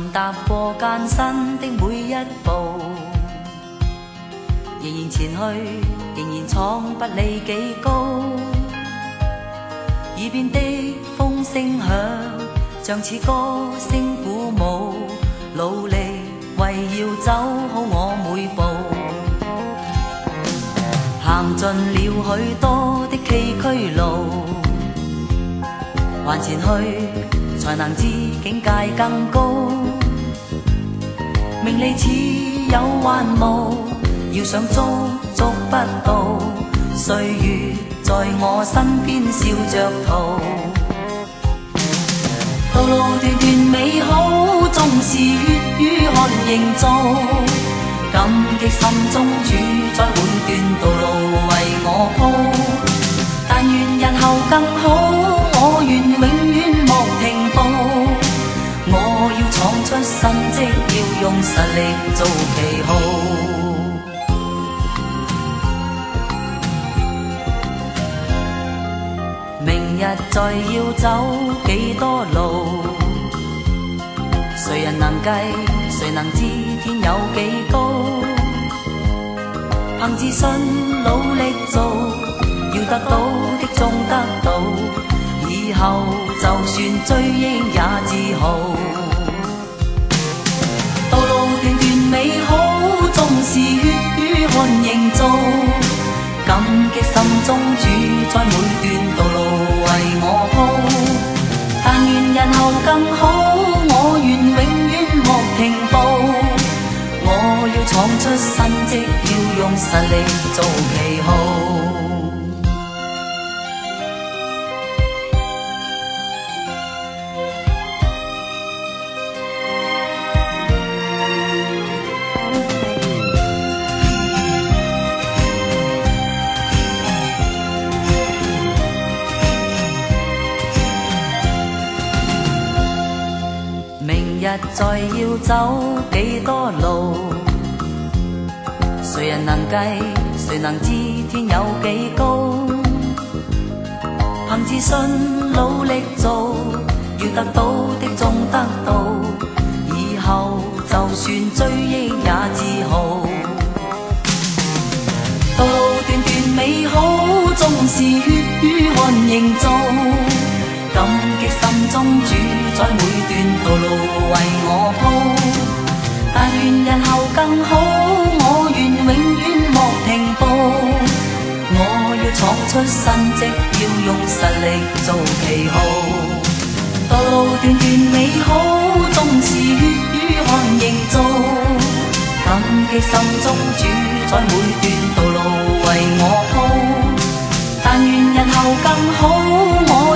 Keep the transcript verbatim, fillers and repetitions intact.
踏過艱辛的每一步，仍然前去，仍然闖不理幾高。耳邊的風聲響，像似歌聲鼓舞，努力為要走好我每步。行盡了許多的崎嶇路，還前去才能知境界更高。名利似有幻霧，要想捉捉不到，歲月在我身邊笑着逃。道路段段美好，縱是血與汗營造，感激心中主宰每段道路為我鋪。但願日後更好，我願永遠莫停步。我要闖出新績，要用實力做旗號。明日再要走幾多路，誰人能計？誰能知天有幾高？憑自信努力做，要得到的終得到，以後就算追憶也自豪。道路段段美好，縱是血與汗營造，感激心中主宰每段道路為我鋪。但願日後更好，我願永遠莫停步。我要闖出新績，要用實力做旗號。明日再要走幾多路，誰人能計？誰能知天有幾高？憑自信努力做，要得到的終得到，以後就算追憶也自豪。道路段段美好，縱是血與汗營造，感激心中主宰每段道路為我鋪。但願日後更好，我願永遠莫停步。我要闖出新績，要用實力做旗號。道路段段美好，縱是血與汗營造，感激心中主宰每段道路為我鋪。但願日後更好，我